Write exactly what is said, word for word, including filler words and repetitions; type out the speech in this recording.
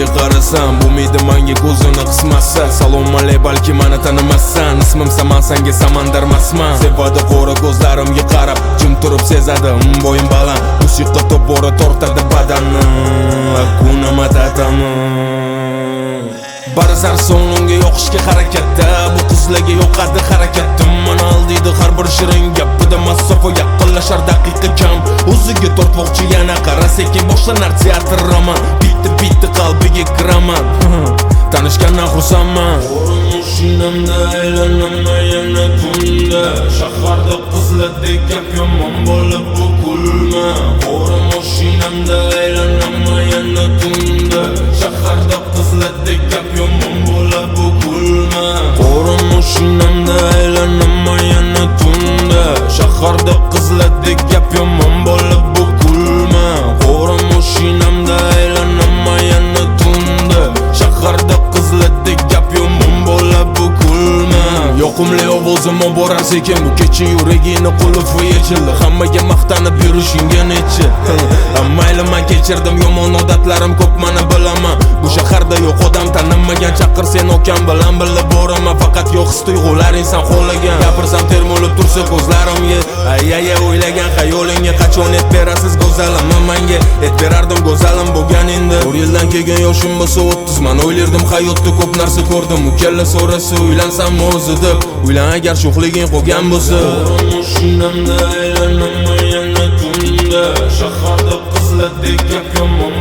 ko'zlariga qarasam, bo'lmaydi menga ko'zini qismasa. Salom alay, balki meni tanimassan. Ismim Saman, senga samandarmasman. Sevadi qora ko'zlarimga qarab, jim turib sezadi bo'yin baland. Musiqa tobora tortadi badanni, Hakuna Matata-mi. Barazar sonunga yoqishga harakatda, bu qizlarga yoqadi harakatim. Meni aldiydi har bir shirin gapida, masofa yaqinlashar daqiqa kam. O'ziga tortmoqchi yana qara, sekin boshlanar teatr roman. Bitti bitti qalbiga kiraman, tanishgandan xursandman. Mashinamda aylanaman yana tunda, shaharda qizlardek gap yomon bo'lib bu kulma. Qora mashinamda aylanaman yana tunda, shaharda qizlardek gap yomon bo'lib bu kulma. Qora mashinamda aylanaman yana tunda, shaharda qizlardek gap yomon bo'lib bu kulma. Qora mashinamda aylanaman yana tunda, shaharda qizlardek gap yomon bo'lib bu kulma. Yoqimli ovozim borar sekin, bu kecha yuragini qulfi yechildi. Hammaga maqtanib yurishingga nechi. Mayli, men kechirdim yomon odatlarim ko'p, meni bilaman. Bu shaharda yo'q odam tanimmagan, chaqir sen okan bilan birga boraman. Faqat yo'q his-tuyg'ular inson qo'llagan. Gapirsam termulib tursa ko'zlarimga, ay ay ay o'ylagan xayolingga qachon et berasiz go'zalim menga. Et berardim go'zalim bo'lgan endi. to'rt yildan keyin yoshim bo'lsa o'ttiz, men o'ylardim hayotda ko'p narsa ko'rdim. Ukalla so'rasa uylansam o'zi deb, uylan agar sho'xliging qolgan bo'lsa. Mashinamda aylanaman yana tunda, shaharda qizlardek gap yomon